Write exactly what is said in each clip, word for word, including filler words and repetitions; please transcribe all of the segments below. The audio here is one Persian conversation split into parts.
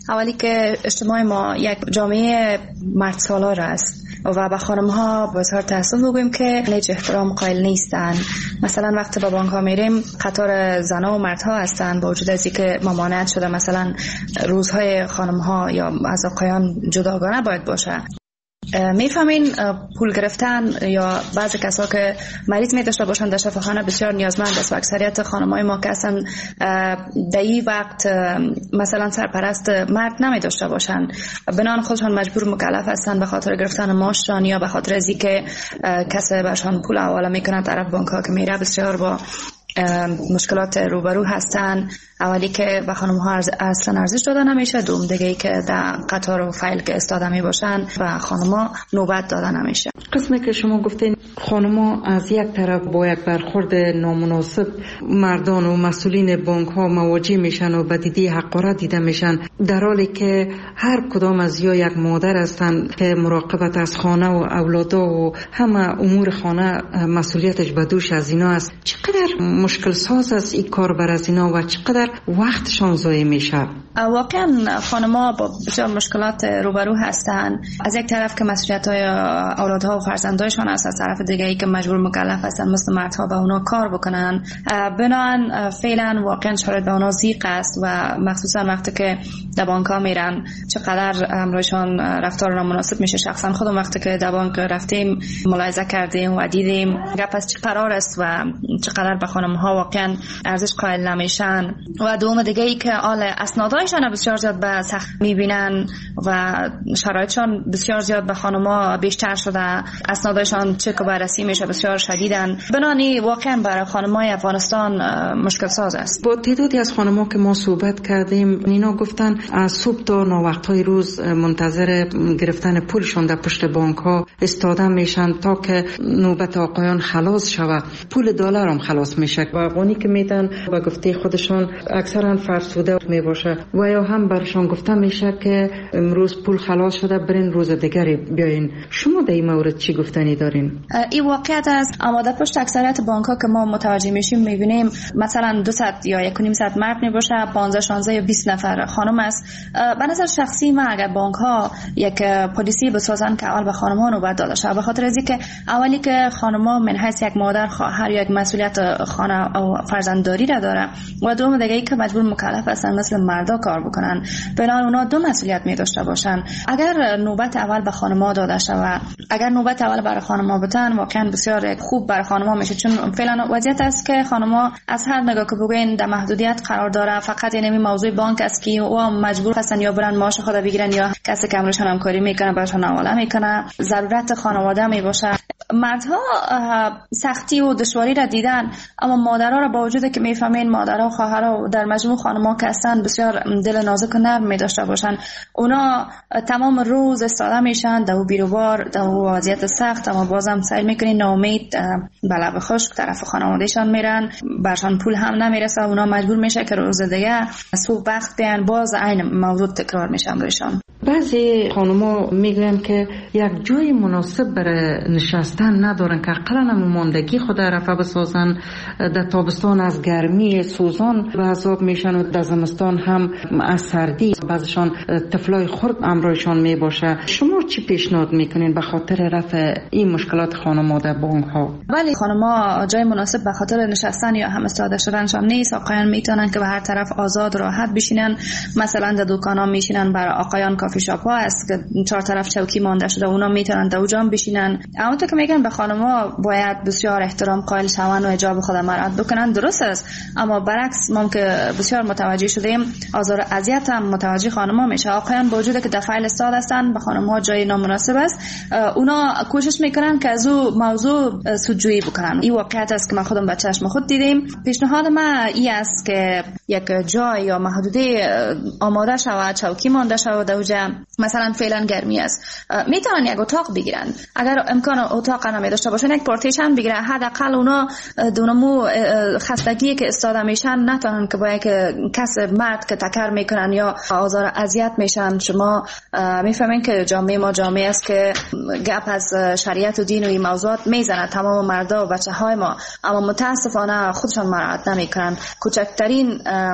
اولی که اجتماع ما یک جامعه مرد سالار است و به خانم ها بسیار تأسف بگوییم که هیچ احترام قائل نیستن. مثلا وقتی به بانک ها میریم قطار زنها و مردها هستن، با وجود از اینکه ممانعت شده مثلا روزهای خانم ها یا از آقایان جداگانه باید باشه. میفهمین پول گرفتن یا بعضی کسا که مریض می داشته باشن در شفاخانه بسیار نیازمند است و اکثریت خانم‌های ما که هستن در این وقت مثلا سرپرست مرد نمی داشته باشن، بنان خودشان مجبور مکلف هستن به خاطر گرفتن معاششان یا به خاطر از اینکه کسی برشان پول حواله میکنه طرف بانک ها که میره بسیار با مشکلات روبرو هستن. اولی که به خانم ها اصلا ارزش داده نمیشه، دوم دیگه ای که در قطار و فایل که استاده می باشن و خانم ها نوبت داده نمیشه. قسمی که شما گفتین خانم ها از یک طرف با یک برخورد نامناسب مردان و مسئولین بانک ها مواجه میشن و بدیدی حقارت دیده میشن، در حالی که هر کدام از یا یک مادر هستن که مراقبت از خانه و اولادا و همه امور خانه مسئولیتش به دوش از اینا است. چقدر مشکل ساز است این کار بر از اینا و چقدر وقتشان ضایع میشه؟ واقعا خانم‌ها با بسیار مشکلات روبرو هستن. از یک طرف که مسئولیت‌های اولادها و فرزندایشان است، از طرف دیگه ای که مجبور مکلف هستن مثل مردها به اونا کار بکنن. بنابراین فعلا واقعا شرایط به اونا ضیق است و مخصوصا وقتی که در بانک‌ها میرن چقدر امروزشان رفتار نامناسب میشه. شخصا خودم وقتی که در بانک رفتیم ملاحظه کردیم و دیدیم گپ از چه قرار است و چقدر به خانم‌ها واقعا ارزش قائل نمیشن. و دوم دیگه ای که آل اسنادایشان بسیار زیاد به سخت میبینن و شرایطشان بسیار زیاد به خانم‌ها بیشتر شده، اسنادایشان چک و بررسی میشه بسیار شدیدن. بنانی واقعا برای خانم‌های افغانستان مشکل ساز است. با تعدادی از خانم‌ها که ما صحبت کردیم اینا گفتن از صبح تا ناوقت‌های روز منتظر گرفتن پولشون در پشت بانک‌ها استاده میشن تا که نوبت آقایان خلاص شود. پول دلار هم خلاص میشه و افغانی که میدن با گفته خودشان اکثرا فرسوده می باشه و یا هم برشان گفته میشه که امروز پول خلاص شده برین روز دیگری بیاین. شما در این مورد چی گفتنی دارین؟ این واقعیت است، اما در پشت اکثریت بانک ها که ما متوجه میشیم میبینیم مثلا دویست یا یک و نیم صد مرد می باشه، پانزده شانزده یا بیست نفر خانم است. به نظر شخصی من اگر بانک ها یک پلیسی بسازن که اول به خانم ها نوبت داده شه، به خاطر از اینکه اولی که خانم ها من حیث یک مادر خواهر یا یک مسئولیت خانه او فرزندداری را داره و دوم دیگه ای که مجبور مکلف هستن مثل مردا کار بکنن، بنابراین اونا دو مسئولیت می داشته باشن. اگر نوبت اول به خانم‌ها داده شود، اگر نوبت اول برای خانم‌ها بتن واقعا بسیار خوب برای خانم‌ها میشه، چون فعلا وضعیت است که خانم‌ها از هر نگاه که بگوین در محدودیت قرار داره. فقط این موضوع بانک است که او مجبور هستن یا برن معاش خود بگیرن یا کسی که امرشان همکاری میکنه براشون حواله میکنه. ضرورت خانواده می باشه. مردها سختی و دشواری را دیدن، اما مادرها را با وجود که میفهمین مادرها و خواهرها در مجموع خانم‌ها که هستن بسیار دل نازک و نرم می داشته باشن، اونا تمام روز استاده میشن در بیروبار در وضعیت سخت، اما بازم سعی میکنین ناامید به لب خشک طرف خانوادهشان میرن، برشان پول هم نمیرسه، اونا مجبور میشه که روز دیگه صبح وقت بیان باز عین موضوع تکرار میشه روشان. بعضی خانم‌ها میگن که یک جای مناسب برای نشستن ندارن که اقلا ماندگی خود رفع بسازن. در تابستان از گرمی سوزان به عذاب میشن و در زمستان هم از سردی. بعضشان طفلای خرد امرایشان می باشه. شما چی پیشنهاد میکنین به خاطر رفع این مشکلات خانم‌ها در بانک ها؟ ولی خانم‌ها جای مناسب به خاطر نشستن یا هم استاده شدنشان نیست. آقایان میتونن که به هر طرف آزاد راحت بشینن، مثلا در دکانا میشینن. برای آقایان کافی شاپ ها است که چهار طرف چوکی مانده شده، اونا میتونن در اونجا بشینن. اما تو که میگن به خانم‌ها باید بسیار احترام قائل شون و حجاب خود مراعات بکنن، درست است، اما برعکس ما که بسیار متوجه شدیم آزار اذیت هم متوجه خانم‌ها میشه. آقایان با وجود که در فایل استاد هستن به خانم‌ها جای نامناسب است، اونا کوشش میکنن که از او موضوع سودجویی بکنن. این واقعیت است که ما خودم با چشم خود دیدیم. پیشنهاد من این است که یک جای یا محدوده آماده شود، چوکی مانده شود در اونجا. مثلا فعلا گرمی است، میتونن یک اتاق بگیرن، اگر امکان اتاق نمی داشته باشن یک پارتیشن بگیرن، حداقل اونا دونمو خستگی که استاده میشن نتونن که با یک کس مرد که تکر میکنن یا آزار اذیت میشن. شما میفهمین که جامعه ما جامعه است که گپ از شریعت و دین و این موضوعات میزنه تمام مردا و بچه های ما، اما متاسفانه خودشان مراعات نمیکنن. کوچکترین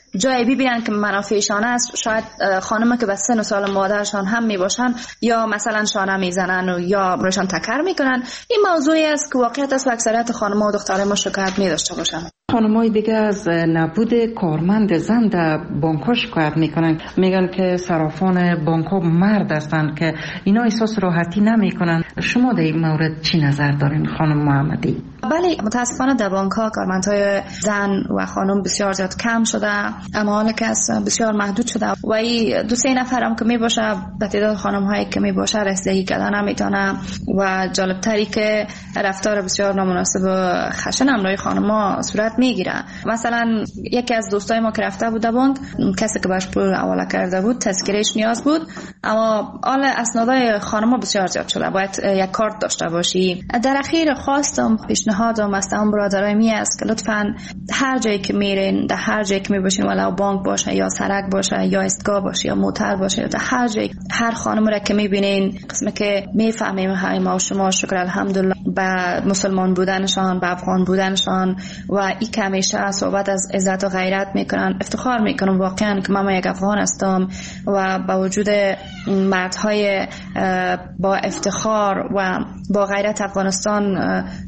جای ببینن که منافعشان است، شاید خانم که به سن و سال مادرشان هم می باشن یا مثلا شانه میزنن و یا برشان تکر میکنن. این موضوعی است که واقعیت است و اکثریت خانم‌ها و دخترای ما شکایت می داشته باشن. خانم‌های دیگه از نبود کارمند زن در بانک‌ها شکایت میکنن، میگن که صرافان بانک‌ها مرد هستند که اینا احساس راحتی نمیکنن. شما در این مورد چی نظر دارین خانم محمدی؟ بله، متاسفانه در بانک‌ها کارمندهای زن و خانم بسیار زیاد کم شده، اعمال کس بسیار محدود شده و این دو سه نفر هم که می باشه به تعداد خانم‌هایی که می باشه رسیدگی کردن نمیتونه و جالب‌تری که رفتار بسیار نامناسب و خشن هم روی خانم‌ها صورت میگیره. مثلا یکی از دوستای ما که رفته بود بانک، کسی که باش پول حواله کرده بود تذکرهش نیاز بود، اما آل اسنادای خانم‌ها بسیار زیاد شده، باید یک کارت داشته باشی. در اخیر خواستم پیشنهادم از تمام برادرای می است که لطفاً هر جایی که میرین، در هر جایی که میباشین، ولو بانک باشه یا سرک باشه یا استگاه باشه یا موتر باشه، در هر جایی هر خانم را که میبینین، قسمه که میفهمیم های ما و شما شکر الحمدلله به مسلمان بودنشان، به افغان بودنشان و این که همیشه صحبت از عزت و غیرت میکنن، افتخار میکنم واقعا که من یک افغان هستم و با وجود مردهای با افتخار و با غیرت افغانستان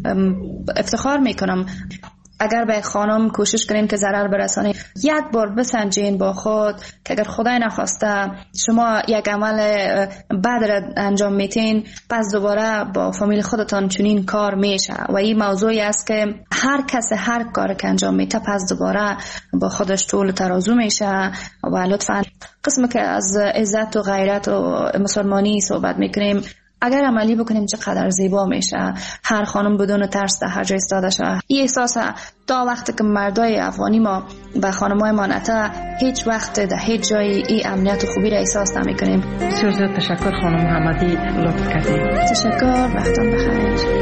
افتخار میکنم. اگر به خانم کوشش کنین که ضرر برسانین، یک بار بسنجین با خود که اگر خدای نخواسته شما یک عمل بد را انجام میتین، پس دوباره با فامیل خودتان چنین کار میشه و این موضوعی است که هر کس هر کار که انجام میته پس دوباره با خودش طول ترازو میشه و لطفاً قسم که از عزت و غیرت و مسلمانی صحبت میکنیم اگر عملی بکنیم چقدر زیبا میشه. هر خانم بدون ترس در هر جای ایستاده شه. این احساس تا وقتی که مردای افغانی ما به خانمای ما نته، هیچ وقت در هیچ جای این امنیت و خوبی را احساس نمیکنیم. بسیار زیاد تشکر خانم محمدی، لطف کردید. تشکر، وقتتون بخیر.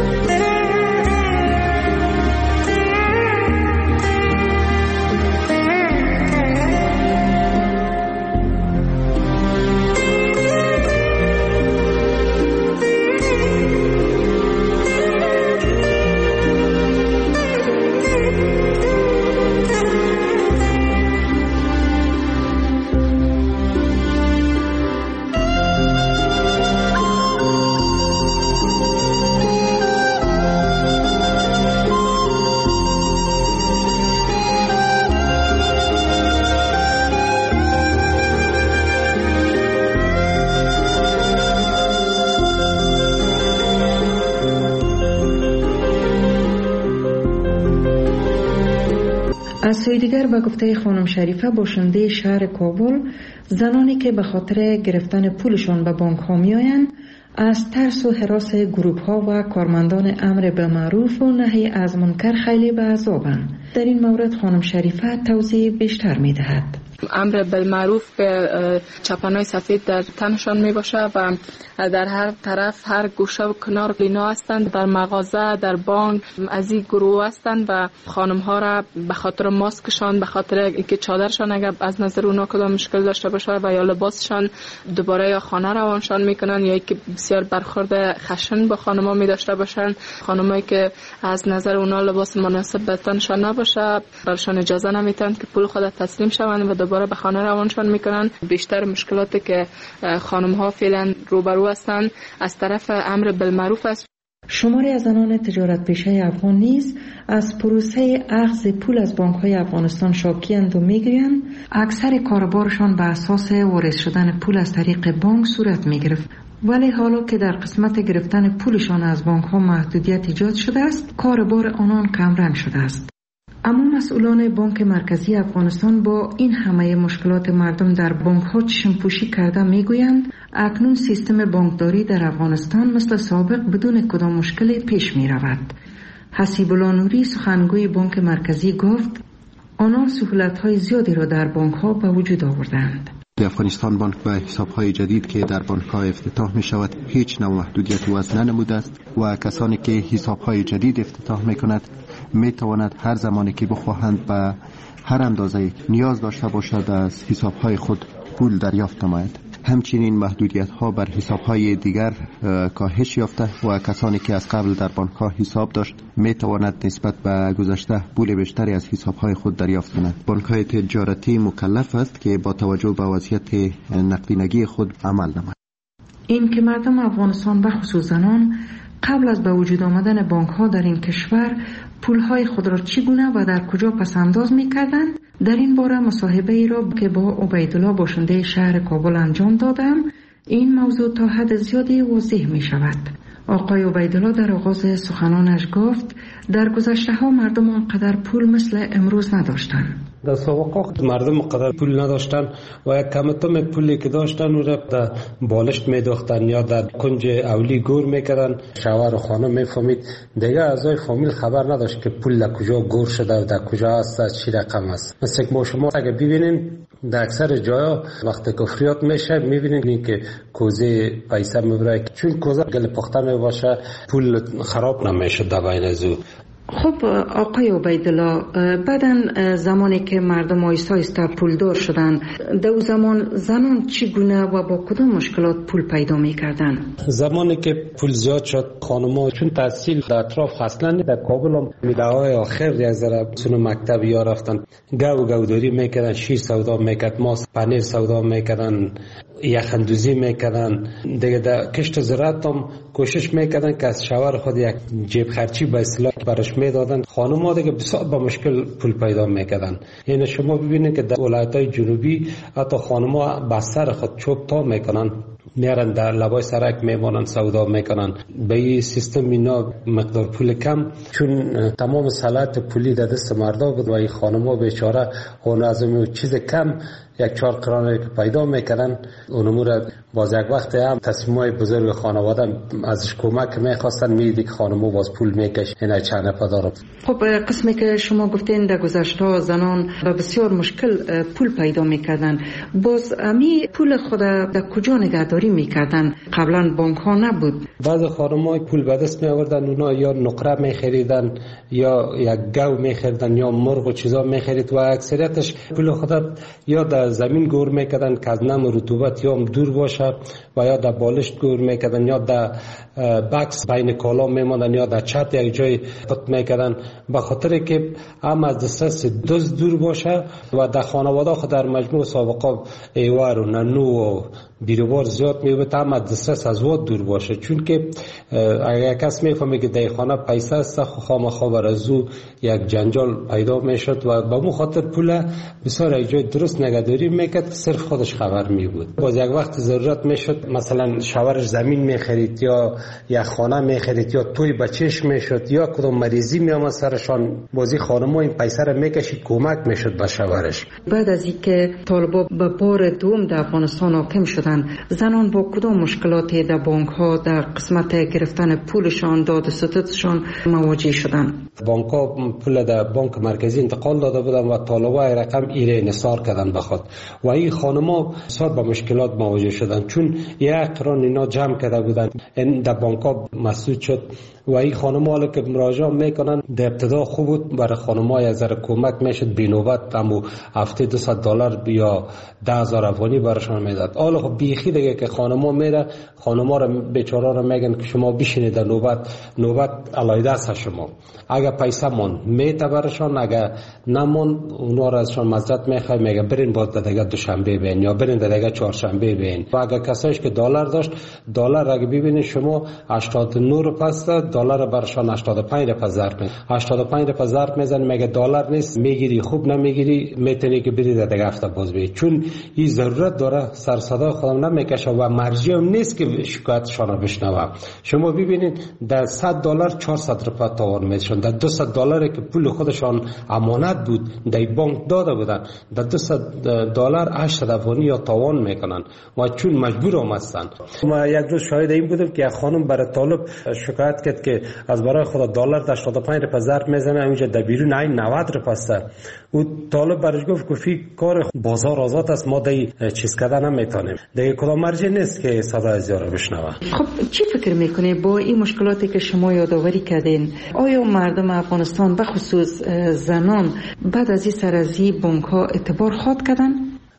از سوی دیگر به گفته خانم شریفه باشنده شهر کابل، زنانی که به خاطر گرفتن پولشان به بانک ها می آیند از ترس و هراس گروپ ها و کارمندان امر بالمعروف و نهی از منکر خیلی به عذابند. در این مورد خانم شریفه توضیح بیشتر می دهد. امر بالمعروف که چپنای سفید در تنشان می باشه و در هر طرف هر گوشه و کنار لینا هستند، در مغازه، در بانک از این گروه هستند و خانم ها را به خاطر ماسکشان، به خاطر اینکه چادرشان اگر از نظر اونا کدام مشکل داشته باشه و یا لباسشان دوباره یا خانه روانشان میکنن یا اینکه بسیار برخورد خشن با خانم ها می داشته باشند. خانمایی که از نظر اونا لباس مناسب به تنشان نباشه برشان اجازه نمیتن که پول خود تسلیم شوند و دوباره به خانه روانشان میکنن. بیشتر مشکلاتی که خانم ها فعلا روبرو هستند از طرف امر بالمعروف است. شماری از زنان تجارت پیشه افغان نیز از پروسه اخذ پول از بانک های افغانستان شاکی‌اند و میگویند اکثر کاربارشان به اساس وارد شدن پول از طریق بانک صورت میگرفت، ولی حالا که در قسمت گرفتن پولشان از بانک ها محدودیت ایجاد شده است، کاربار آنان کمرنگ شده است. اما مسئولان بانک مرکزی افغانستان با این همه مشکلات مردم در بانک ها چشم‌پوشی کرده میگویند اکنون سیستم بانکداری در افغانستان مثل سابق بدون کدام مشکلی پیش می رود. حسیب الله نوری سخنگوی بانک مرکزی گفت آنها سهولت های زیادی را در بانک ها به وجود آوردند. افغانستان بانک به حساب های جدید که در بانک ها افتتاح می شود هیچ نوع محدودیت وضع ننموده است و کسانی که حساب های جدید افتتاح می کند می تواند هر زمانی که بخواهند به هر اندازه نیاز داشته باشد از حساب های خود پول دریافت نماید. همچنین محدودیت ها بر حساب های دیگر کاهش یافته و کسانی که از قبل در بانک ها حساب داشت می تواند نسبت به گذشته پول بیشتری از حساب های خود دریافت کند. بانک های تجارتی مکلف است که با توجه به وضعیت نقدینگی خود عمل نماید. این که مردم افغانستان و خصوص زنان قبل از به وجود آمدن بانک ها در این کشور پول های خود را چگونه و در کجا پسنداز می کردند، در این باره مصاحبه ای را که با عبیدالله باشنده شهر کابل انجام دادم، این موضوع تا حد زیادی واضح می شود. آقای عبیدالله در آغاز سخنانش گفت در گذشته ها مردم آنقدر پول مثل امروز نداشتند. در سابقه مردم قدر پول نداشتن و یک کمتم پولی که داشتن او را در بالشت میداختن یا در کنج اولی گور میکردن. شوهر و خانم میفهمید، دیگه اعضای فامیل خبر نداشت که پول در کجا گور شده و در کجا است، از چی رقم است. مثل ما شما اگه ببینین در اکثر جاها وقتی که فریاد میشه میبینین که کوزه پیسه میبره، چون کوزه گل پخته میباشه پول خراب نمیشه در بین ازو. خب آقای عبیدالله، بعدن زمانی که مردم آیسته آیسته پولدار شدن، در اون زمان زنان چگونه و با کدام مشکلات پول پیدا میکردن؟ زمانی که پول زیاد شد خانم‌ها چون تحصیل در اطراف اصلا در کابل هم میدههای آخر یک ذره سن مکتب یا رفتن گو گوداری میکردن، شیر سودا میکرد، ماست پنیر سودا میکردن، یخندوزی میکردن. دیگه در کشت زراعت هم کوشش میکردن که از شوهر خود یک جیب خرچی به اصطلاح برش میدادن. خانم‌ها دیگه بسیار با مشکل پول پیدا میکردن. یعنی شما ببینید که در ولایت‌های جنوبی حتی خانم‌ها با سر خود چوب تا میکنن، میارن در لبای سرک میمونن سودا میکنن. به این سیستم اینا مقدار پول کم، چون تمام صلاحیت پولی در دست مردا بود و این خانم‌ها بیچاره اون از اون چیز کم یک چهار کرانه که پیدا میکردن اونمو را باز یک وقت هم تصمیمای بزرگ خانواده ازش کمک میخواستن، میدی که خانمو باز پول میکش اینا چند پدارم. خب قسمی که شما گفتین در گذشته زنان با بسیار مشکل پول پیدا میکردن، باز امی پول خود در کجا نگهداری میکردن؟ قبلا بانک ها نبود. بعض خانمای پول به دست می آوردن، اونا یا نقره میخریدن یا یک گو میخریدن یا مرغ و چیزا میخرید و اکثریتش پول خود یا در زمین گور میکردن که از نم رطوبت یا دور باشه و یا در بالشت گور میکردن یا در بکس بین کالا میماندن یا در چت یک جای پت میکردن، به خاطر که هم از دسترس دزد دور باشه و در خانواده خود در مجموع سابقه ایوار و ننو و بیروبار زیاد میبود، هم از دسترس از واد دور باشه. چون که اگر کس میفهمه که در خانه پیسه است خامخا بر از او یک جنجال پیدا میشد و به مو خاطر پول بسیار یک جای درست نگهداری میکرد، صرف خودش خبر میبود. باز یک وقت ضرورت میشد مثلا شوهرش زمین میخرید یا یک خانه میخرید یا توی بچهش میشد یا کدام مریضی میامد سرشان، بازی خانم‌ها این پیسه را میکشید کمک میشد به شوهرش. بعد از اینکه طالبان به بار دوم در افغانستان حاکم شدند، زنان با کدام مشکلاتی در بانک ها در قسمت گرفتن پولشان، داد و ستدشان مواجه شدند؟ بانک ها پول در بانک مرکزی انتقال داده بودند و طالبان رقم ایره انحصار کردند بخواد و این خانم‌ها بسیار با مشکلات مواجه شدند، چون یک قران اینا جمع کرده بودند این در بانک ها مسدود شد و این خانم‌ها که مراجعه میکنن در ابتدا خوب بود، برای خانم‌ها یک ذره کمک میشد، بینوبت همو هفته دویست دلار یا ده هزار افغانی براشون میداد. حالا خب بیخی دیگه که خانم‌ها میره، خانم‌ها رو بیچارا رو میگن که شما بشینید در نوبت، نوبت علایده است شما. اگر پیسه مون میته براشون، اگر نمون اونا رو ازشون معذرت میخوای، میگه برین بعد دیگه دوشنبه بین یا برین دیگه چهارشنبه بین. و اگر کسایش که دلار داشت، دلار اگه ببینید شما هشتاد و نه روپیه است، دلار براشون هشتاد و پنج روپیه ضرب می هشتاد و پنج روپیه ضرب میزنی، میگه دلار نیست میگیری خوب نمیگیری میتونی که بری دیگه هفته باز بری، چون این ضرورت داره سر صدا خودم نمیکشه و مرجع هم نیست که شکایتشان رو بشنوه. شما ببینید در صد دلار چهارصد روپیه تاوان میشن، در دویست دلاری که پول خودشان امانت بود در بانک داده بودن، در دویست دلار هشتصد افغانی یا تاوان میکنن و چون مجبور هم هستن. ما یک روز شاهد این بودم که یک خانم برای طالب شکایت کرد که از برای خدا دلار هشتاد و پنج روپیه ضرب میزنه، اینجا در بیرون این نود روپیه است. او طالب برش گفت گفتی کار بازار آزاد است، ما دی چیز کردن نمیتونیم، دیگه کدام مرجع نیست که صدا از یارو بشنوه. خب چی فکر میکنه با این مشکلاتی که شما یادآوری کردین، آیا مردم افغانستان به خصوص زنان بعد از این سرازی بانک ها اعتبار خواهد کردن؟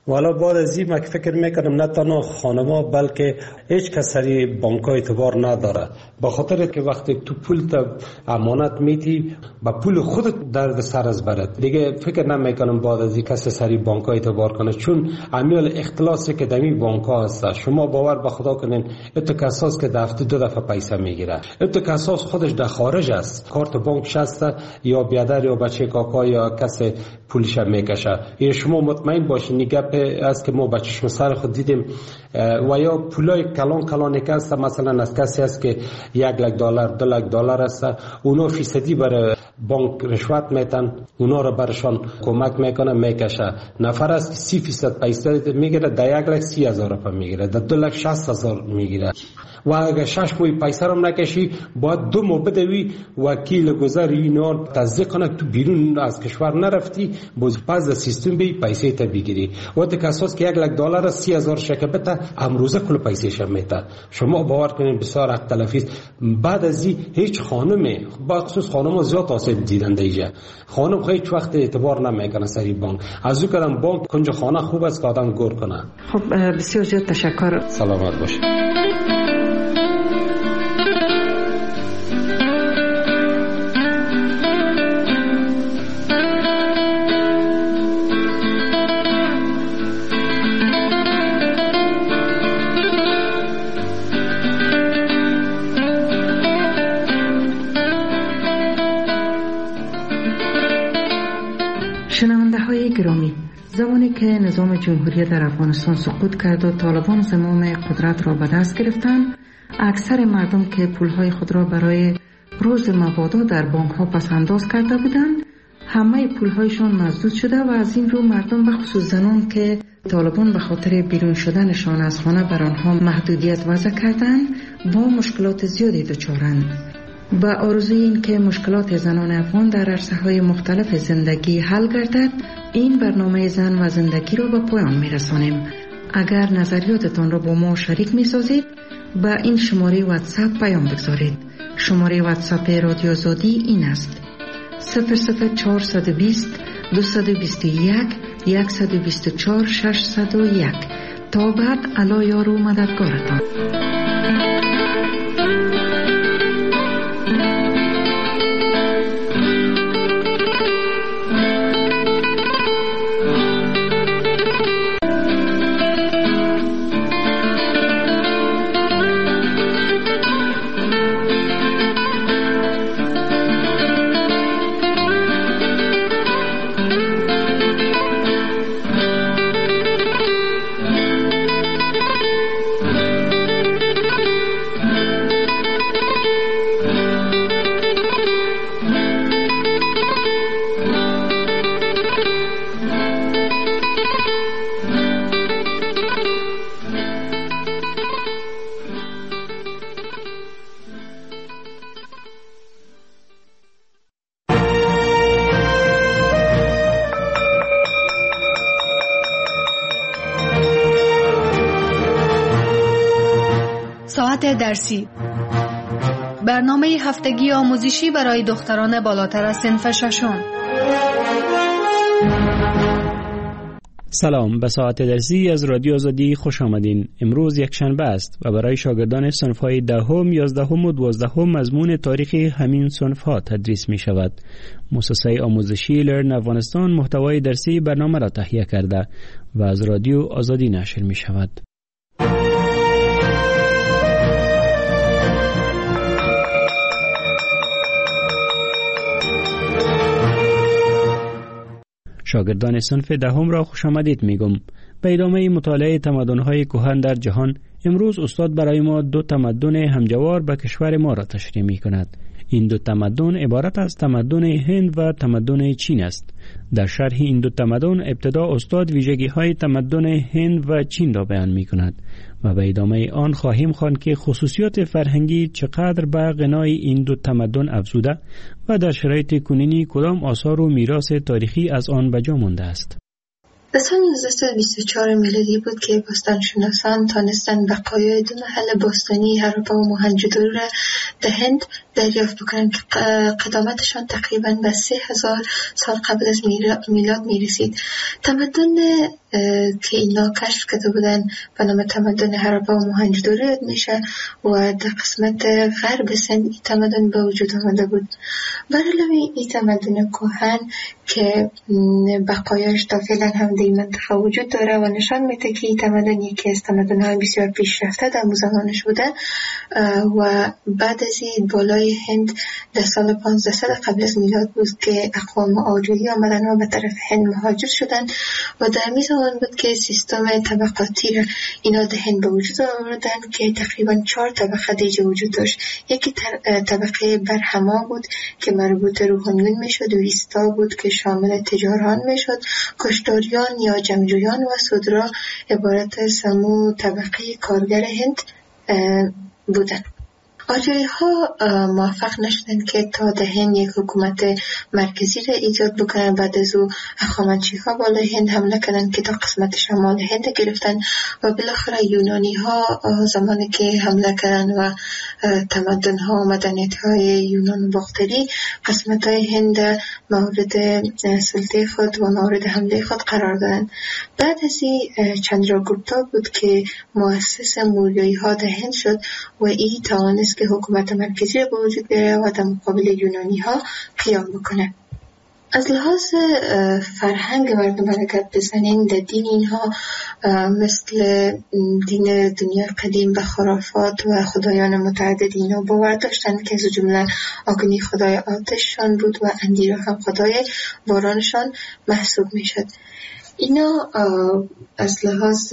والا بعد از این من فکر میکنم نه تنها خانما بلکه هیچ کس سری بانک اعتبار نداره، به خاطر که وقتی تو پول تا امانت میتی با پول خودت درد سر از برد دیگه فکر نمیکنم بعد از این کس سری بانک اعتبار کنه، چون عمیل اختلاسی که دمی بانک ها هست. شما باور به خدا کنین اتو کساس که دفعه دو دفعه پیسه میگیره، اتو کساس خودش در خارج است، کارت بانک شسته یا بیادر یا بچه کاکا یا کسی پولش میکشه. یا شما مطمئن باشین نگپ است که ما بچه‌شون سر خود دیدیم و یا پولای کلان کلان که است، مثلا از کسی است که یک لک دلار دو لک دلار است، اونا فیصدی برای بانک رشوت میتن، اونا رو برشان کمک میکنه میکشه. نفر است که سی فیصد پیسه میگیره، در یک لک سی هزار روپیه میگیره، در دو لک شصت هزار میگیره و اگر شش ماه پیسه رو نکشی باید دو ماه بدوی وکیل گذر اینا تصدیق کنه تو بیرون از کشور نرفتی، باز پس از سیستم بی پیسه تا بگیری. وقتی که اساس که یک لک دلار سی هزار شکبته امروزه کل پیسه شم میته. شما باور کنید بسیار حق تلفی است. بعد از این هیچ خانمی با خصوص خانم زیاد آسیب دیدن دیگه، خانم هیچ وقت اعتبار نمیکنه سری بانک. از او کردم بانک کنج خانه خوب است که آدم گور کنه. خب بسیار زیاد تشکر. سلامت باشه. شنونده های گرامی، زمانی که نظام جمهوری در افغانستان سقوط کرد و طالبان زمام قدرت را به دست گرفتند، اکثر مردم که پولهای خود را برای روز مبادا در بانک ها پس انداز کرده بودند، همه پولهایشان مسدود شده و از این رو مردم به خصوص زنان که طالبان به خاطر بیرون شدنشان از خانه بر آنها محدودیت وضع کردند با مشکلات زیادی دچارند. با آرزوی این که مشکلات زنان افغان در عرصه‌های مختلف زندگی حل گردد، این برنامه زن و زندگی را به پایان می‌رسانیم. اگر نظریاتتان را با ما شریک می‌سازید، با این شماره واتساپ پیام بگذارید. شماره واتساپ رادیو آزادی این است: صفر صفر چهارصد و بیست دویست و بیست و یک صد و بیست و چهار ششصد و یک. تا بعد، الا یار و مددگارتان. ساعت درسی، برنامه هفتگی آموزشی برای دختران بالاتر از صنف ششم. سلام، به ساعت درسی از رادیو آزادی خوش آمدین. امروز یک شنبه است و برای شاگردان صنف‌های دهم، یازدهم و دوازدهم مضمون تاریخ همین صنف‌ها تدریس می شود. مؤسسه آموزشی لرن افغانستان محتوای درسی برنامه را تهیه کرده و از رادیو آزادی نشر می شود. شاگردان صنف دهم را خوش آمدید میگم. به ادامه مطالعه تمدن‌های کهن در جهان، امروز استاد برای ما دو تمدن همجوار به کشور ما را تشریح می‌کند. این دو تمدن عبارت از تمدن هند و تمدن چین است. در شرح این دو تمدن ابتدا استاد ویژگی‌های تمدن هند و چین را بیان می‌کند و به ادامه آن خواهیم خواند که خصوصیات فرهنگی چقدر به غنای این دو تمدن افزوده و در شرایط کنونی کدام آثار و میراث تاریخی از آن به جا مانده است. در سال نوزده بیست و چهار میلادی بود که باستانشناسان تانستن بقایای دو محل باستانی هراپا و موهنجودارو را در هند دریافت بکنن که قدامتشان تقریبا به سه هزار سال قبل از میلاد میرسید. تمدن که اینا کشف کرده بودن به نام تمدن هراپا و موهنجودارو میشه و در قسمت غرب سند این تمدن به وجود آمده بود. برای این تمدن کهن که بقایاش تا فعلا هم در این منطقه وجود داره و نشان میده که این تمدن یکی از تمدن‌های بسیار پیشرفته در زمانش بوده و بعد از این بالای هند در سال پانزده قبل از میلاد بود که اقوام آریایی آمدن و به طرف هند مهاجر شدن و در همین زمان بود که سیستم طبقاتی را اینا در هند به وجود آوردن که تقریبا چهار طبقه دیگه وجود داشت. یکی طبقه برهما بود که مربوط روحانیون میشد، ویستا بود که شامل تجاران میشد، کشتاریان یا جمجویان و سودرا عبارت از سمو طبقه کارگر هند بودن. آریایی ها موفق نشدن که تا در هند یک حکومت مرکزی را ایجاد بکنن. بعد از او هخامنشی ها بالای هند حمله کردن که تا قسمت شمال هند گرفتن و بالاخره یونانی ها زمانی که حمله کردن و تمدن ها و مدنیت های یونان باختری قسمت های هند مورد سلطه خود و مورد حمله خود قرار دادن. بعد از این چندراگوپتا بود که مؤسس موریایی ها در هند شد و این توانست که حکومت مرکزی به وجود بیاره و در مقابل یونانی ها قیام بکنه. از لحاظ فرهنگ مردم اگر بزنین در دین اینها مثل دین دنیا قدیم به خرافات و خدایان متعدد اینا باور داشتن که از جمله آگنی خدای آتششان بود و اندیرا هم خدای بارانشان محسوب می شد. اینا از لحاظ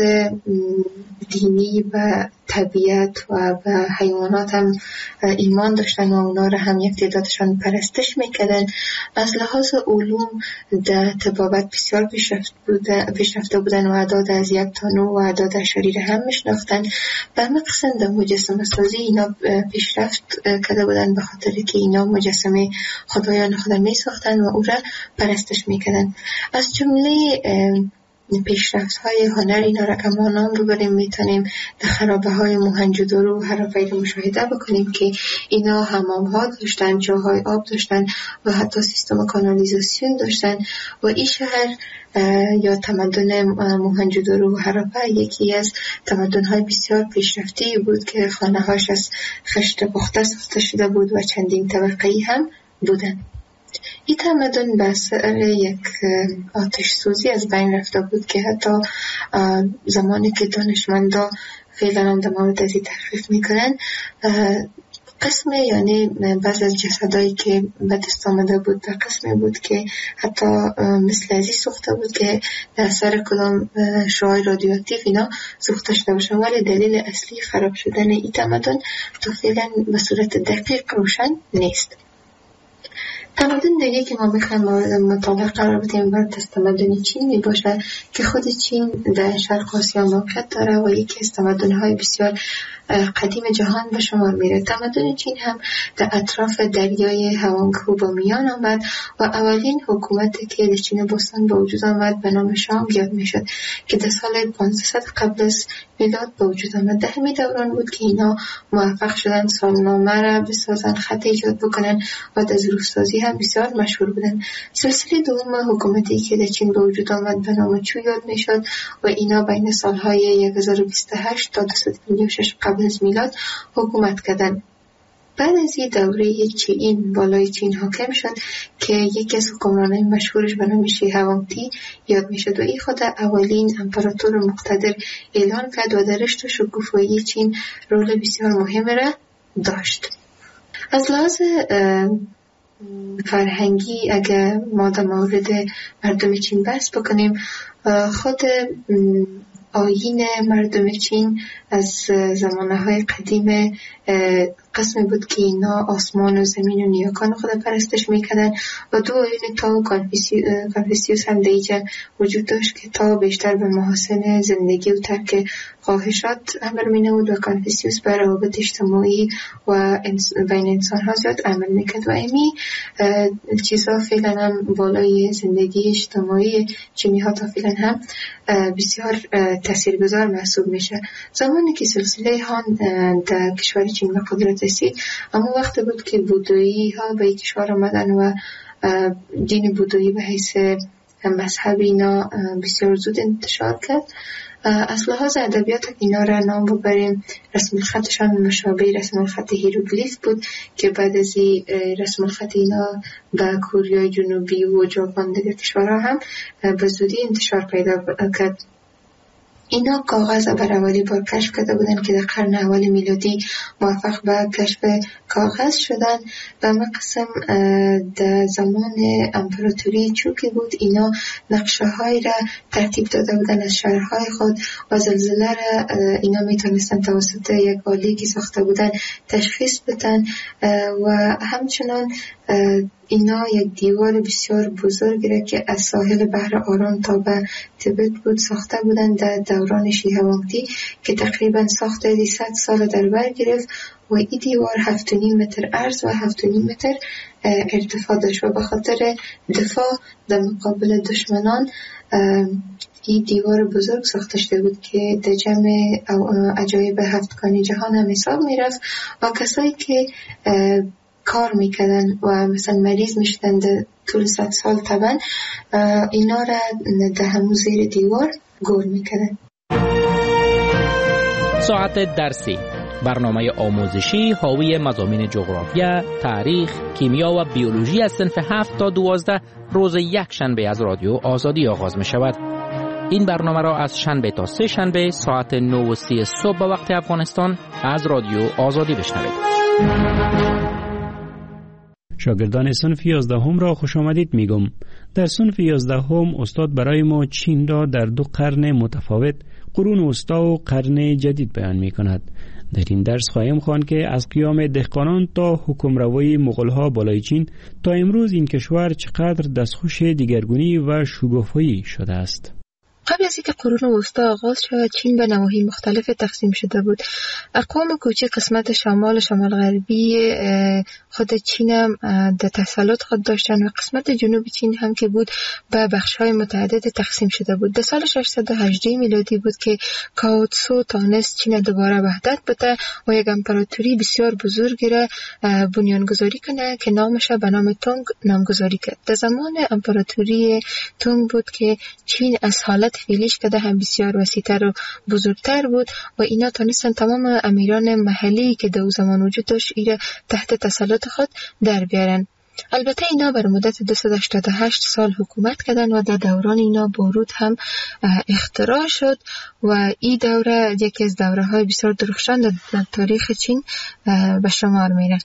دینی و طبیعت و به حیوانات هم ایمان داشتن و اونا را هم یک تعدادشان پرستش میکردن. از لحاظ علوم در طبابت بسیار پیشرفته بودن و اعداد از یک تا نه و اعداد شریر هم میشناختن. به مقصد در مجسمه سازی اینا پیشرفت کرده بودن به خاطر که اینا مجسمه خدایان خدا میساختن و او را پرستش میکردن. از جمله پیشرفت های هنر اینا را که ما نام ببریم میتونیم در خرابه های موهنجودارو و هراپایی رو مشاهده بکنیم که اینا حمام ها داشتن، جاهای آب داشتن و حتی سیستم کانالیزاسیون داشتن و این شهر یا تمدن موهنجودارو و هراپا یکی از تمدن های بسیار پیشرفته بود که خانه هاش از خشت پخته ساخته شده بود و چندین طبقه‌ای هم بودن. این تمدن به اثر یک آتش سوزی از بین رفته بود که حتی زمانی که دانشمندا فعلا هم در مورد ازی تحقیق میکنن قسم یعنی بعض از جسدایی که به دست آمده بود در قسمی بود که حتی مثل ازی سوخته بود که در اثر کدام شعاع رادیواکتیو اینا سوخته شده باشن، ولی دلیل اصلی خراب شدن این تمدن تا فعلا به صورت دقیق روشن نیست. تمدن دیگه که ما میخوایم مورد مطالعه قرار بدیم برد از تمدن چین می باشه که خود چین در شرق آسیا موقعیت داره و یکی از تمدن‌های بسیار قدیم جهان به شمار میره. تمدن چین هم در اطراف دریای هوانگهو با میان آمد و اولین حکومتی که در چین باستان به وجود آمد به نام شانگ یاد میشد که در سال پانصد قبل از میلاد به وجود آمد. در همین دوران بود که اینا موفق شدن سالنامه را بسازن، خط ایجاد بکنن و در ظروف‌سازی هم بسیار مشهور بودن. سلسله دوم حکومتی که در چین به وجود آمد به نام چو یاد میشد و اینا بین سالهای هزار و بیست و هشت تا دویست و پنجاه و شش قبل از میلاد حکومت کردند. بعد از این دوره چین بالای چین حاکم شد که یکی از حکمرانای مشهورش به نام شی هوانگتی یاد میشد و این خود اولین امپراتور مقتدر اعلان کرد و در رشد و شکوفایی چین رول بسیار مهم را داشت. از لحاظ فرهنگی اگر ما در مورد مردم چین بحث بکنیم، خود آیین مردم چین از زمانهای قدیم قسمی بود که اینا آسمان و زمین و نیاکان خود پرستش میکردن و دو آیین تا کانفوسیوس هم دیجا وجود داشت که تا بیشتر به محاسن زندگی و ترک خواهشات عمل می نمود و کانفوسیوس بر روابط اجتماعی و بین انسان ها زیاد عمل میکرد و امی چیزها فعلا هم بالای زندگی اجتماعی چینی ها تا فعلا هم بسیار تاثیرگذار محسوب میشه. زمانی که سلسله هان در کشور چین به قدرت رسید اما وقت بود که بودایی ها به کشور آمدن و دین بودایی به حیث مذهب اینا بسیار زود انتشار کرد. از لحاظ ادبیات اینا را نام ببریم رسم الخطشان مشابه رسم الخط هیروگلیف بود که بعد از رسم الخط اینا به کره جنوبی و ژاپن دیگر کشورها هم به زودی انتشار پیدا کرد. اینا کاغذ بر اولی بار کشف کرده بودن که در قرن اول میلادی موفق به کشف کاغذ شدن. به مقسم در زمان امپراتوری چوکی بود اینا نقشه های را ترتیب داده بودن از شهرهای خود و زلزله را اینا میتونستن توسط یک آلی که ساخته بودن تشخیص بدن و همچنان اینا یک دیوار بسیار بزرگی را که از ساحل بحر آرام تا به تبت بود ساخته بودن در دوران شیه وانگتی که تقریبا ساخته صد سال در بر گرفت و این دیوار هفت و نیم متر عرض و هفت و نیم متر ارتفاع داشت و به خاطر دفاع در مقابل دشمنان این دیوار بزرگ ساخته شده بود که در جمع عجایب هفتگانی جهان هم حساب می رفت و کسایی که کار میکردن و مثلا مریض میشدن در طول صد سال طبعا اینا را در همون زیر دیوار گور میکردن. ساعت درسی، برنامه آموزشی حاوی مضامین جغرافیا، تاریخ، کیمیا و بیولوژی از صنف هفت تا دوازده روز یک شنبه از رادیو آزادی آغاز می شود. این برنامه را از شنبه تا سه شنبه ساعت نه و سی صبح به وقت افغانستان از رادیو آزادی بشنوید. شاگردان صنف یازدهم را خوش آمدید میگم. در صنف یازدهم استاد برای ما چین را در دو قرن متفاوت، قرون وسطی و قرن جدید بیان می کند. در این درس خواهیم خواند که از قیام دهقانان تا حکمروی مغول‌ها بالای چین تا امروز این کشور چقدر دستخوش دیگرگونی و شگفت‌هایی شده است. قبل از اینکه قرون وسطی آغاز شود چین به نواحی مختلف تقسیم شده بود. اقوام کوچک قسمت شمال و شمال غربی خود چین هم در تسلط خود داشتن و قسمت جنوب چین هم که بود به بخش‌های متعدد تقسیم شده بود. در سال ششصد و هجده میلادی بود که کاو تسو تانست چین دوباره وحدت بده و یک امپراتوری بسیار بزرگی را بنیانگذاری کنه که نامش به نام تونگ نامگذاری کرد. در زمان امپراتوری تونگ بود که چین از حالت فعلیش که هم بسیار وسیع‌تر و بزرگتر بود و اینا تونستن تمام امیران محلی که در اون زمان وجود داشت ایره تحت تسلط خود در بیارن. البته اینا بر مدت دویست و هشتاد و هشت سال حکومت کردن و در دوران اینا بورود هم اختراع شد و این دوره یکی از دوره‌های بسیار درخشان در تاریخ چین به شمار میره.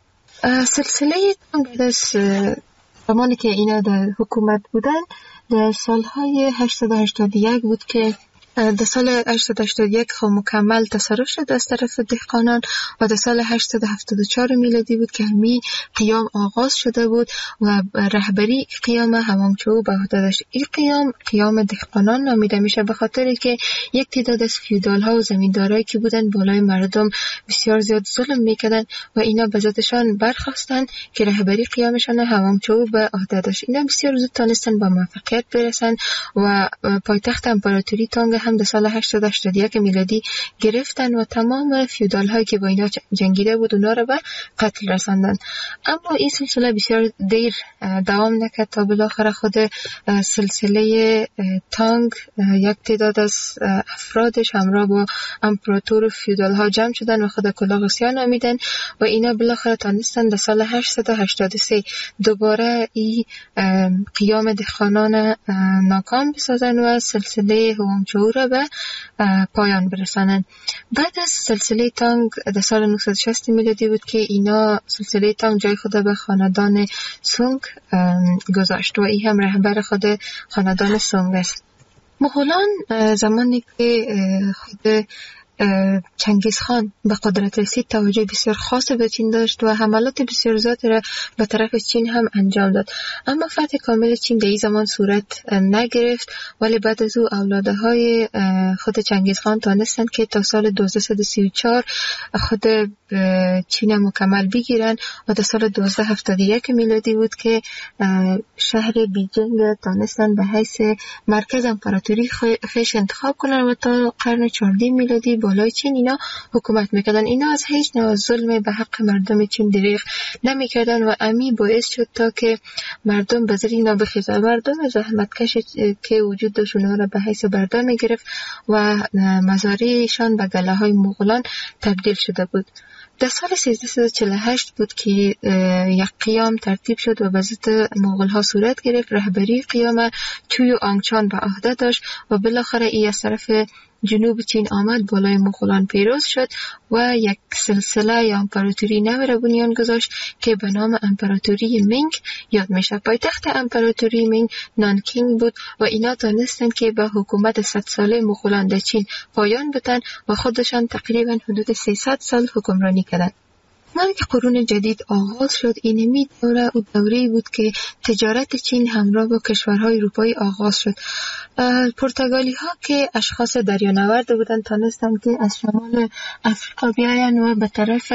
سلسله بعد از زمانی که اینا در حکومت بودن در سالهای هشتصد و هشتاد و یک بود که در سال هشتصد و هشتاد و یک خب مکمل تصرف شد از طرف دهقانان و در سال هشتصد و هفتاد و چهار میلادی بود که همین قیام آغاز شده بود و رهبری قیام هوانگچو به عهده داشت. این قیام قیام دهقانان نامیده میشه به خاطر که یک تعداد از فیودال ها و زمیندارایی که بودن بالای مردم بسیار زیاد ظلم میکردن و اینا به ذاتشان برخواستن که رهبری قیامشان هوانگچو به عهده داشت. اینا بسیار زود تونستن با موفقیت برسن و پایتخت امپراتوری تونگ هم در سال هشتصد و هشتاد و یک میلادی گرفتن و تمام فیودال هایی که با اینا جنگیده بود اونا رو به قتل رساندن. اما این سلسله بسیار دیر دوام نکرد تا بالاخره خود سلسله تانگ یک تعداد از افرادش همراه با امپراتور فیودال ها جمع شدن و خود کلاغسیا نامیدن و اینا بالاخره تونستن در سال هشتصد و هشتاد و سه دوباره این قیام دهقانان ناکام بسازن و سلسله هوانگچو را به پایان برسانند. بعد از سلسله تانگ در سال نهصد و شصت میلادی بود که اینا سلسله تانگ جای خود به خاندان سونگ گذاشت و این هم رهبر خود خاندان سونگ است. مغولان زمانی که خود چنگیز خان به قدرت رسید توجه بسیار خاص به چین داشت و حملات بسیار زیادی را به طرف چین هم انجام داد. اما فتح کامل چین در این زمان صورت نگرفت، ولی بعد از او اولادهای خود چنگیز خان تانستند که تا سال دوازده سی و چهار خود چین مکمل بگیرن و در سال دوازده هفتاد و یک میلادی بود که شهر بیجینگ تانستن به حیث مرکز امپراتوری خیش انتخاب کنن و تا قرن چهاردهم میلادی بالای چین اینا حکومت میکردن. اینا از هیچ نوع ظلم به حق مردم چین دریغ نمیکردن و امی باعث شد تا که مردم به زیر اینا بخیزن. مردم زحمتکش که وجود داشت اونها را به حیث برده میگرفت و مزارعشان به گله های مغولان تبدیل شده بود. در سال سیزده و چهل و هشت بود که یک قیام ترتیب شد و به ضد مغول ها صورت گرفت. رهبری قیام چوی آنگچان به عهده داشت و بالاخره ای از طرف جنوب چین آمد، بالای مغولان پیروز شد و یک سلسله یا امپراتوری نو را بنیان گذاشت که به نام امپراتوری مینگ یاد میشه. پایتخت امپراتوری مینگ نانکینگ بود و اینا تانستند که به حکومت صد ساله مغولان در چین پایان بدن و خودشان تقریبا حدود سیصد سال حکمرانی کردند. وقتی که قرون جدید آغاز شد، اینمی دوره او دوره‌ای بود که تجارت چین همراه با کشورهای اروپایی آغاز شد. پرتغالی ها که اشخاص دریانورد بودند تانستند که از شمال افریقا بیاین و به طرف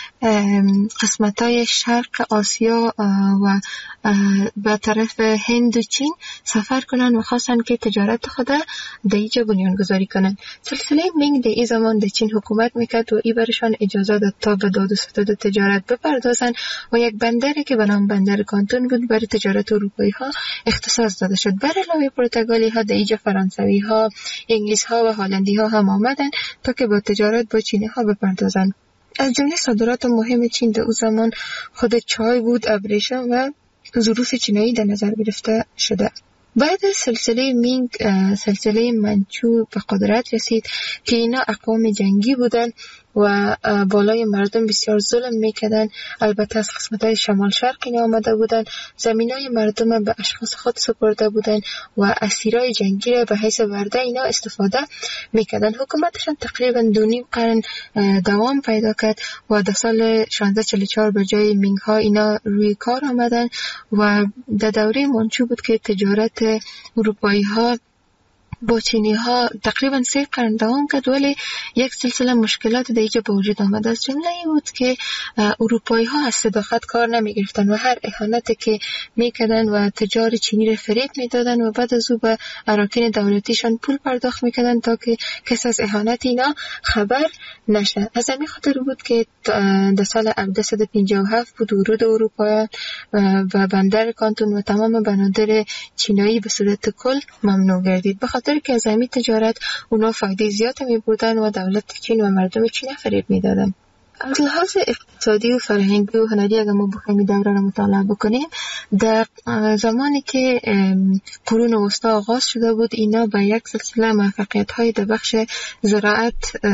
قسمت‌های شرق آسیا و به طرف هند و چین سفر کنند و خواستند که تجارت خود در اینجا بنیان گذاری کنند. سلسله مینگ در این زمان در چین حکومت میکرد و ای برشان اجازه داد تا به داد و ستد تجارت بپردازند و یک بندری که به نام بندر کانتون بود برای تجارت اروپایی ها اختصاص داده شد. بر علاوه پرتغالی ها در اینجا فرانسوی ها، انگلیس ها و هلندی ها هم آمدند تا که با تجارت با چینی ها بپردازند. از جمله صادرات مهم چین در اون زمان خود چای بود، ابریشم و ظروف چینایی در نظر گرفته شده. بعد از سلسله مینگ سلسله منچو به قدرت رسید که اینا اقوام جنگی بودند و بالای مردم بسیار ظلم میکردن. البته از قسمت‌های شمال شرق اینا آمده بودن، زمینای مردم به اشخاص خود سپرده بودن و اسیرای جنگی را به حیث برده اینا استفاده میکردن. حکومتشان تقریبا دو نیم قرن دوام پیدا کرد و در سال شانزده چهل و چهار به جای مینگ ها اینا روی کار آمدن و در دوره منچو بود که تجارت اروپایی ها با چینی ها تقریبا سه قرن دوام کرد، ولی یک سلسله مشکلات در اینجا به وجود آمد. از جمله این بود که اروپایی ها از صداقت کار نمی گرفتن و هر اهانتی که می کردن و تجار چینی را فریب می دادن و بعد از او به اراکین دولتیشان پول پرداخت می کردن تا که کس از اهانت اینا خبر نشه. از همین خاطر بود که در سال هفتصد و پنجاه و هفت بود ورود اروپایان و بندر کانتون و تمام بنادر چینایی به صورت کل ممنوع گردید. بخاطر که از همین تجارت اونا فایده زیاد می بردن و دولت چین و مردم چین فریب می دادن. از لحاظ اقتصادی و فرهنگی و هنری اگر ما بخوایم دوره را مطالعه بکنیم، در زمانی که قرون وسطا آغاز شده بود اینا به یک سلسله موفقیت های در بخش زراعت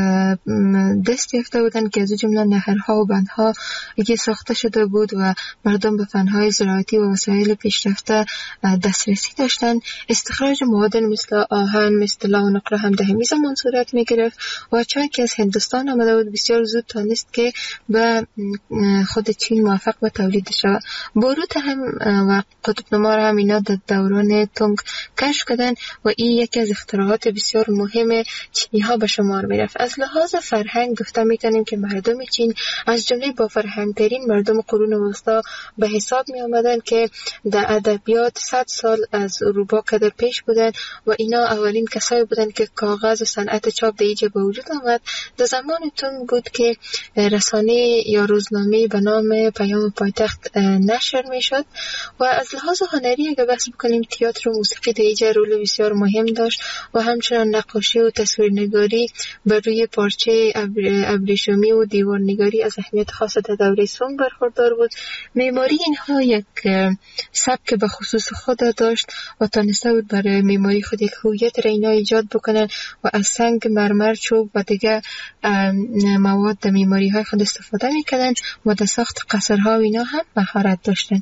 دست یافته بودند که از جمله نهرها و بندها که ساخته شده بود و مردم به فنهای زراعتی و وسایل پیشرفته دسترسی داشتند. استخراج مواد مثل آهن، مثل طلا و نقره هم در همین زمان صورت می گرفت و چای که از هندوستان آمده بود بسیار زود تانست که به خود چین موفق به تولید شود. باروت هم و قطب‌نما هم اینا در دوران تونگ کشف کردن و این یکی از اختراعات بسیار مهم چینی ها به شمار می رفت. از لحاظ فرهنگ گفته می کنیم که مردم چین از جمله با فرهنگ ترین مردم قرون وسطا به حساب می آمدن که در ادبیات صد سال از اروپا قدر پیش بودن و اینا اولین کسایی بودن که کاغذ و صنعت چاپ در اینجا به وجود آمد. در زمان تونگ بود که رسانه یا روزنامه به نام پیام پایتخت نشر می شد و از لحاظ هنری اگر بحث بکنیم تئاتر و موسیقی در اینجا رول بسیار مهم داشت و همچنان نقاشی و تصویرنگاری بر روی پارچه ابریشمی و دیوارنگاری از اهمیت خاص در دوره سونگ برخوردار بود. معماری اینها یک سبک به خصوص خود داشت و تانسته بود برای معماری خود یک هویت را اینا ایجاد بکنن و از سنگ، مرمر، چوب و دیگر مواد در معماری های خود استفاده میکردن و در ساخت قصرها و اینا هم مهارت داشتن.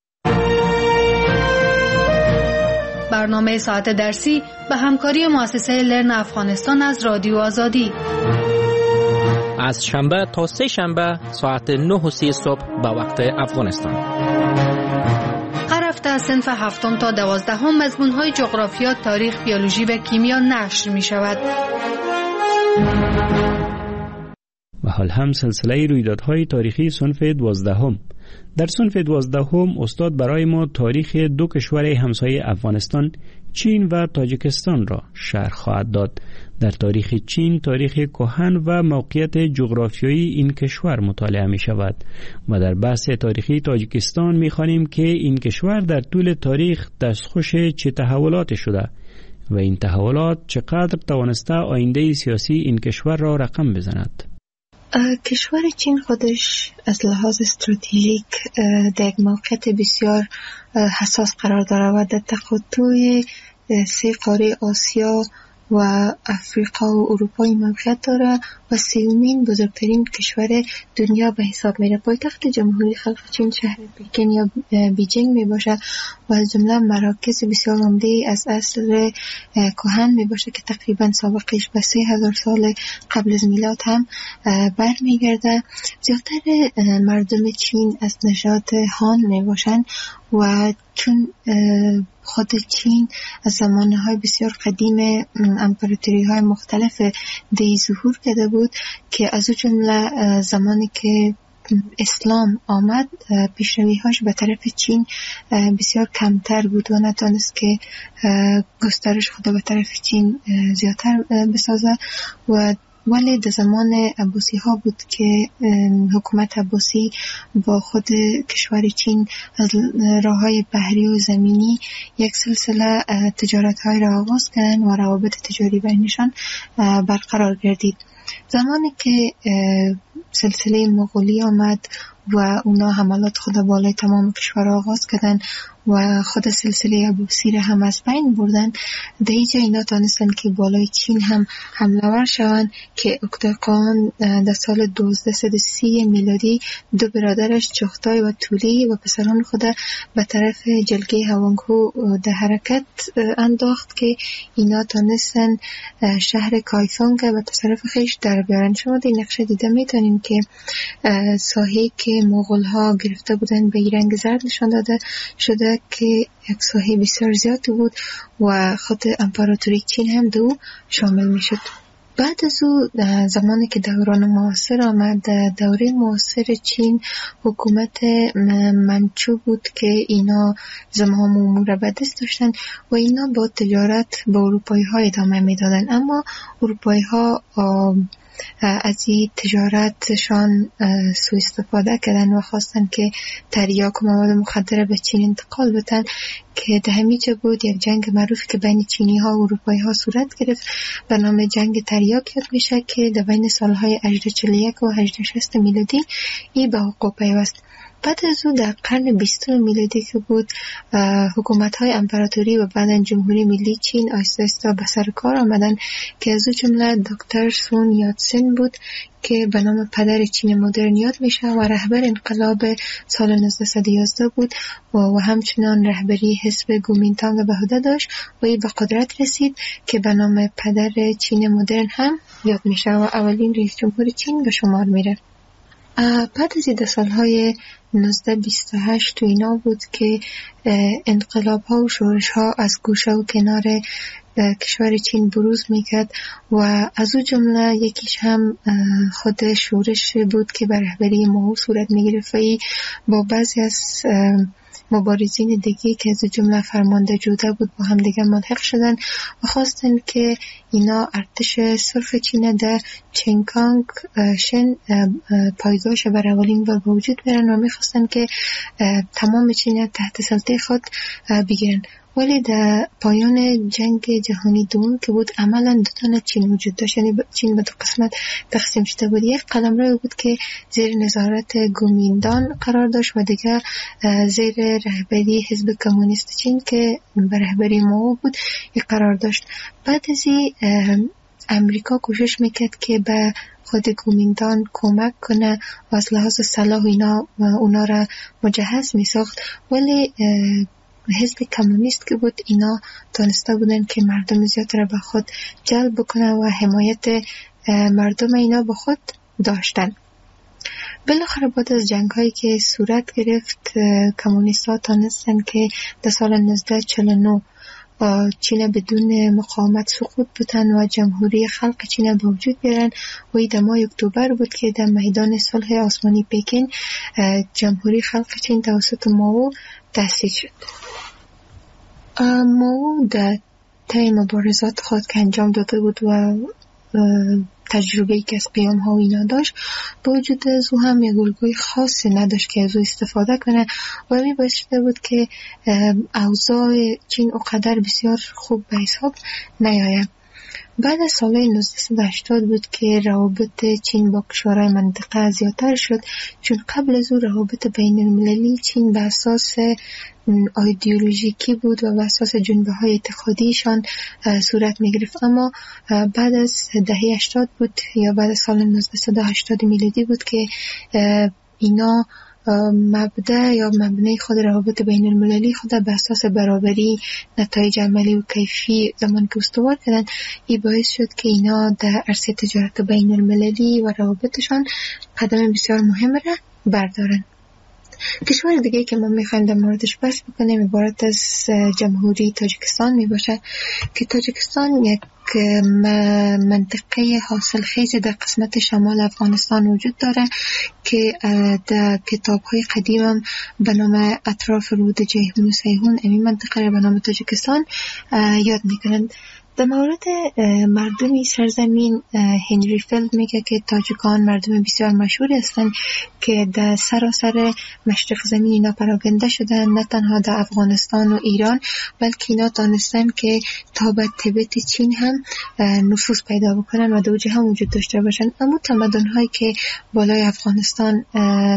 برنامه ساعت درسی به همکاری مؤسسه لرن افغانستان از رادیو آزادی. از شنبه تا سه شنبه ساعت نه و سی صبح به وقت افغانستان. هر هفته صنف هفتم تا دوازدهم مضمون‌های جغرافیا، تاریخ، بیولوژی و کیمیا نشر می‌شود. و حال هم سلسله رویدادهای تاریخی صنف دوازدهم. در صنف دوازدهم استاد برای ما تاریخ دو کشور همسایه افغانستان، چین و تاجیکستان را شرح خواهد داد. در تاریخ چین تاریخ کهن و موقعیت جغرافیایی این کشور مطالعه می شود و در بحث تاریخی تاجیکستان می خوانیم که این کشور در طول تاریخ دستخوش چه تحولاتی شده و این تحولات چقدر توانسته آینده سیاسی این کشور را رقم بزند. کشور چین خودش از لحاظ استراتژیک در یک موقعیت بسیار حساس قرار دارد و در تقاطع سه قاره آسیا و افریقا و اروپا موقعیت دارد و سومین بزرگترین کشور دنیا به حساب میره. پایتخت جمهوری خلق چین شهر پکن یا بیجینگ می باشه و از جمله مراکز بسیار عمده از اصل کهن می باشه که تقریبا سابقش به سه هزار سال قبل از میلاد هم برمیگرده. زیادتر مردم چین از نژاد هان می باشن و چون خود چین از زمانهای بسیار قدیم امپراتوری های مختلف دی ظهور کرده بود که از اون جمله زمانی که اسلام آمد پیشروی هاش به طرف چین بسیار کمتر بود و نتونست که گسترش خود به طرف چین زیادتر بسازه و ولی در زمان عباسی ها بود که حکومت عباسی با خود کشور چین از راه های بحری و زمینی یک سلسله تجارت های را آغاز کردن و روابط تجاری بینشان برقرار گردید. زمانی که سلسله مغولی آمد و اونا حملات خود بالای تمام کشور آغاز کردن و خود سلسله عباسی را هم از بین بردن، در اینجا اینا تانستن که بالای چین هم حمله ور شوند که اکتاقان در سال دوازده و سی میلادی دو برادرش چغتای و تولی و پسران خود به طرف جلگه هوانگو در حرکت انداخت که اینا تانستن شهر کایفانگ و تصرف خیش در بیارن. شما در نقشه دیده میتونیم که ساحه که مغول ها گرفته بودن به رنگ زرد نشان داده شده که یک ساحه بسیار زیادی بود و خود امپراتوری چین هم دو شامل می شد. بعد از او زمانی که دوران معاصر آمد، دوره معاصر چین حکومت منچو بود که اینا زمام امور به دست داشتن و اینا با تجارت با اروپایی ها ادامه می دادن، اما اروپایی ها از این تجارتشان سوء استفاده کردن و خواستن که تریاک و مواد مخدر به چین انتقال بدن که در همیجا بود یک جنگ معروف که بین چینی ها و اروپایی ها صورت گرفت به نام جنگ تریاک یاد میشه که در بین سالهای هجده چهل و یک و هجده شصت میلادی ای به وقوع پیوست. بعد از او در قرن بیستم میلادی که بود حکومت های امپراتوری و بعداً جمهوری ملی چین آهسته آهسته به سر کار آمدن که از او جمله دکتر سون یاتسن بود که به نام پدر چین مدرن یاد میشه و رهبر انقلاب سال نوزده یازده بود و, و همچنان رهبری حزب کومینتانگ به عهده داشت و ای به قدرت رسید که به نام پدر چین مدرن هم یاد میشه و اولین رئیس جمهور چین به شمار میره. بعد از این سالهای نوزده بیست و هشت تو اینا بود که انقلاب ها و شورش ها از گوشه و کنار کشور چین بروز میکرد و از او جمله یکیش هم خود شورش بود که به رهبری ماو صورت میگرفت با بعضی از مبارزین دیگه که از جمله فرمانده جوده بود با هم دیگه ملحق شدن و خواستن که اینا ارتش سرخ چین در چنکانگ شن پایگاهش بر اولین بار به وجود بیارن و میخواستن که تمام چین تحت سلطه خود بگیرن. ولی در پایان جنگ جهانی دوم که بود عملا دو تا چین وجود داشت، یعنی چین به دو قسمت تقسیم شده بود. یک قلمرو بود که زیر نظارت کومینتان قرار داشت و دیگه زیر رهبری حزب کمونیست چین که به رهبری ماو بود قرار داشت. بعد از این امریکا کوشش میکرد که به خود کومینتان کمک کنه و از لحاظ سلاح اینا اونا را مجهز میساخت، ولی حزب کمونیست که بود اینا تانسته بودن که مردم زیاد را به خود جلب بکنه و حمایت مردم اینا به خود داشتند. بالاخره بعد از جنگ هایی که صورت گرفت کمونیست ها تانستن که در سال نوزده چهل و نه چین بدون مقاومت سقوط بودن و جمهوری خلق چین به وجود بیارن و این در ماه اکتبر بود که در میدان صلح آسمانی پکین جمهوری خلق چین توسط مائو تأسیس شد. مائو در طی مبارزات خود که انجام داده بود و تجربه‌ای که از قیام ها و اینا داشت، با وجود از او هم یک الگوی خاصی نداشت که از او استفاده کنه و می باعث شده بود که اوضاع چین اونقدر بسیار خوب به حساب نیاید. بعد از سال نوزده هشتاد بود که روابط چین با کشورهای منطقه زیادتر شد، چون قبل از او روابط بین المللی چین به اساس ایدئولوژیکی بود و به اساس جنبه های اعتقادیشان صورت می گرفت. اما بعد از دهه هشتاد بود یا بعد از سال نوزده هشتاد میلادی بود که اینا مبدأ یا مبنای خود روابط بین المللی خود به اساس برابری نتایج عملی و کیفی زمان که استوار کردن. این باعث شد که اینا در عرصه تجارت بین المللی و روابطشان قدم بسیار مهم را بردارن. کشور دیگه که ما میخوایم در موردش بحث بکنیم عبارت از جمهوری تاجیکستان میباشه که تاجیکستان یک منطقه حاصل خیز در قسمت شمال افغانستان وجود داره که در کتاب‌های قدیم هم به نام اطراف رود جیهون و سیهون این منطقه را به نام تاجیکستان یاد میکنند. در مورد مردمی سرزمین هنری فیلد میگه که تاجیکان مردم بسیار مشهوری هستند که در سراسر مشرق زمین اینا پراکنده شدن، نه تنها در افغانستان و ایران بلکه اینا دانستن که تا به تبت چین هم نفوذ پیدا بکنن و دو جهان وجود داشته باشن. اما تمدن‌هایی که بالای افغانستان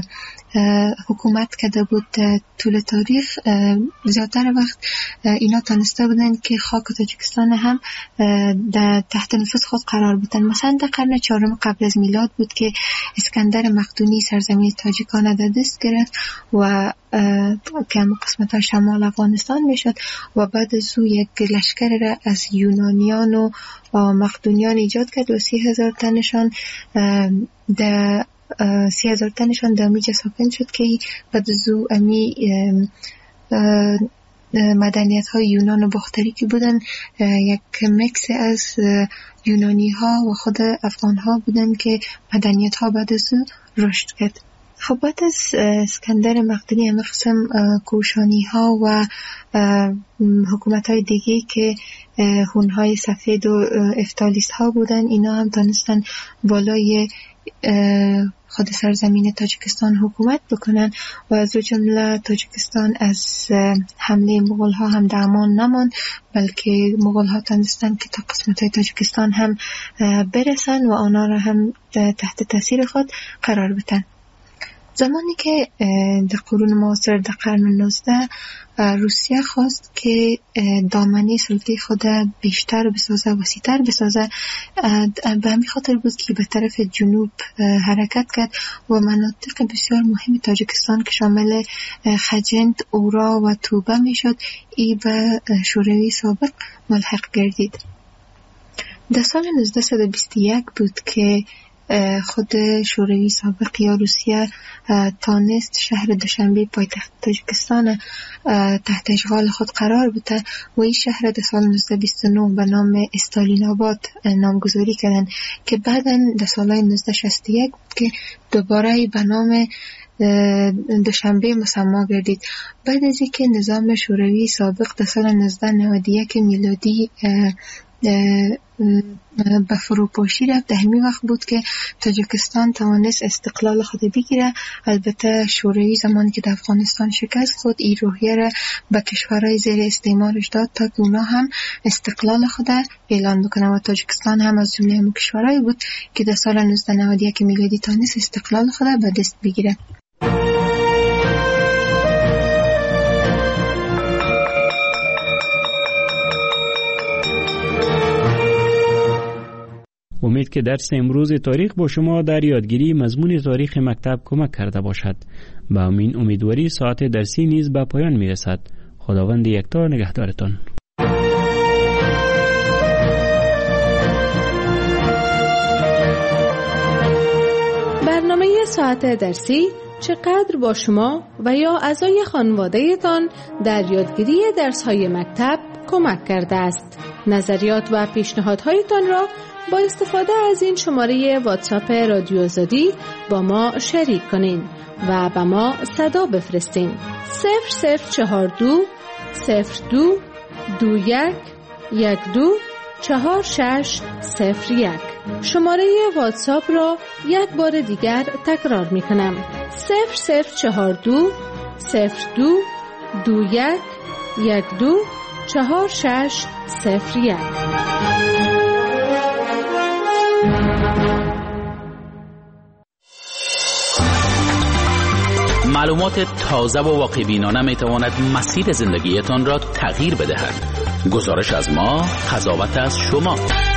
حکومت کرده بود طول تاریخ زیادتر وقت اینا تانسته بودن که خاک تاجیکستان هم در تحت نفوذ خود قرار بدن. مثلا در قرن چهارم قبل از میلاد بود که اسکندر مقدونی سرزمین تاجیکان در دست گرفت و که هم قسمت ها شمال افغانستان میشد و بعد از او یک لشکر را از یونانیان و مقدونیان ایجاد کرد و سی هزار تنشان در سی هزار تنشان در امیجا ساکن شد که بعد از او امی مدنیت های یونان و باختری که بودن یک مکس از یونانی ها و خود افغان ها بودن که مدنیت ها بعد از او رشد کرد. خب بعد از اسکندر مقدونی همه قسم کوشانی ها و حکومت های دیگه که هونهای سفید و افتالیست ها بودن اینا هم تانستن بالای خود سرزمین تاجیکستان حکومت بکنن و از جمله تاجیکستان از حمله مغول ها هم در امان نمان، بلکه مغول ها تانستن که تا قسمت های تاجیکستان هم برسن و آنها را هم تحت تاثیر خود قرار بدن. زمانی که در قرون معاصر در قرن نوزده روسیه خواست که دامنه سلطه خود بیشتر بسازه و وسیع‌تر بسازه، به همین خاطر بود که به طرف جنوب حرکت کرد و مناطق بسیار مهم تاجیکستان که شامل خجند، اورا و توبه میشد ای به شوروی سابق ملحق گردید. در سال نوزده بیست و یک بود که خود شوروی سابق یا روسیه تانست شهر دوشنبه پایتخت تاجیکستان تحت اشغال خود قرار بده و این شهر در سال نوزده بیست و نه به نام استالین آباد نامگذاری کردن که بعداً در سال نوزده شصت و یک بود که دوباره به نام دوشنبه مسما گردید. بعد از اینکه نظام شوروی سابق در سال نوزده نود و یک میلادی به فروپاشی رفت، در همین وقت بود که تاجیکستان توانست استقلال خود بگیره. البته شوروی زمانی که در افغانستان شکست خود این روحیه را به کشورهای زیر استعمارش داد تا که اونا هم استقلال خود اعلان بکنن و تاجیکستان هم از جمله همون کشورهایی بود که در سال نوزده نود و یک میلادی توانست استقلال خود به دست بگیره. امید که درس امروز تاریخ با شما در یادگیری مضمون تاریخ مکتب کمک کرده باشد. با همین امیدواری ساعت درسی نیز به پایان می رسد. خداوند یکتا نگهدارتان. برنامه ساعت درسی چقدر با شما و یا اعضای خانواده‌تان در یادگیری درس‌های مکتب کمک کرده است. نظریات و پیشنهادهایتان را با استفاده از این شماره واتساپ رادیو آزادی با ما شریک کنین و با ما صدا بفرستین. صفر صفر چهار دو صفر دو دو یک یک دو چهار شش صفر یک. شماره واتساپ را یک بار دیگر تکرار می کنم. صفر صفر چهار دو صفر دو دو یک یک دو چهار شش صفر یک. معلومات تازه و واقع‌بینانه می تواند مسیر زندگیتان را تغییر بدهد. گزارش از ما، قضاوت از شما.